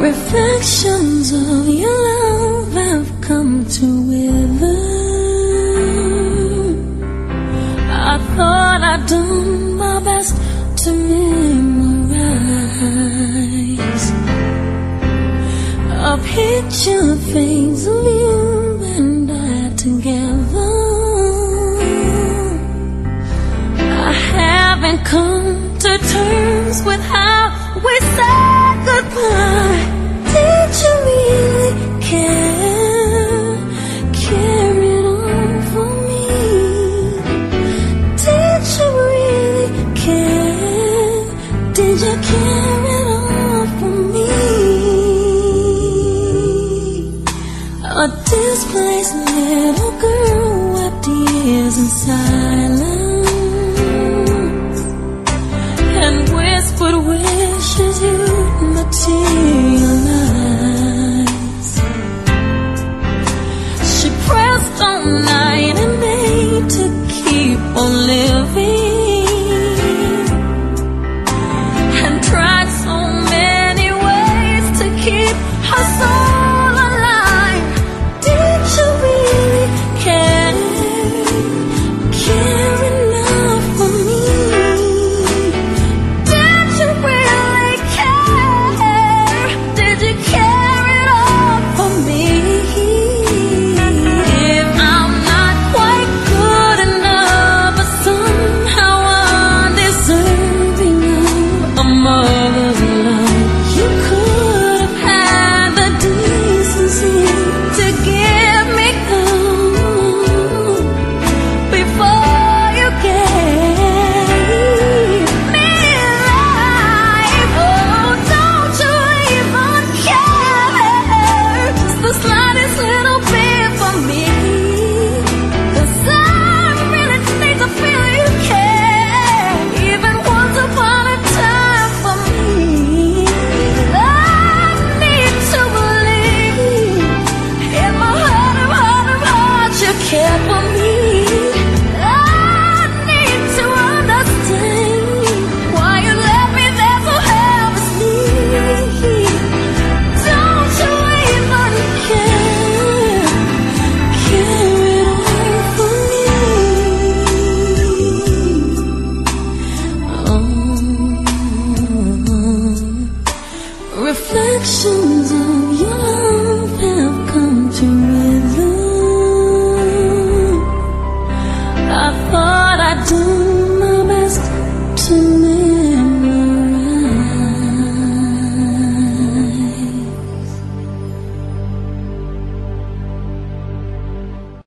Reflections of your love have come to wither. I thought I'd done my best to memorize a picture fades of you and I together. I haven't come to terms with how we said goodbye. Did you really care? Care it all for me? Did you really care? Did you care it all for me? A displaced little girl wept years in silence and whispered wishes you'd materialize. She pressed on night and day to keep on living and tried so many ways to keep her soul alive. Did you really care? Care enough for me? Did you really care? Did you care at all for me? If I'm not quite good enough, but somehow undeserving of a mother's love, you could have had the decency to give me home before you gave me life. Oh, don't you even care the slightest little bit for me? 'Cause I really need to feel you care, even once upon a time for me. I need to believe in my heart of heart you care for me. I need to understand why you left me there so helplessly. Don't you even care? Care it all for me? Oh, reflections of your love have come to wither.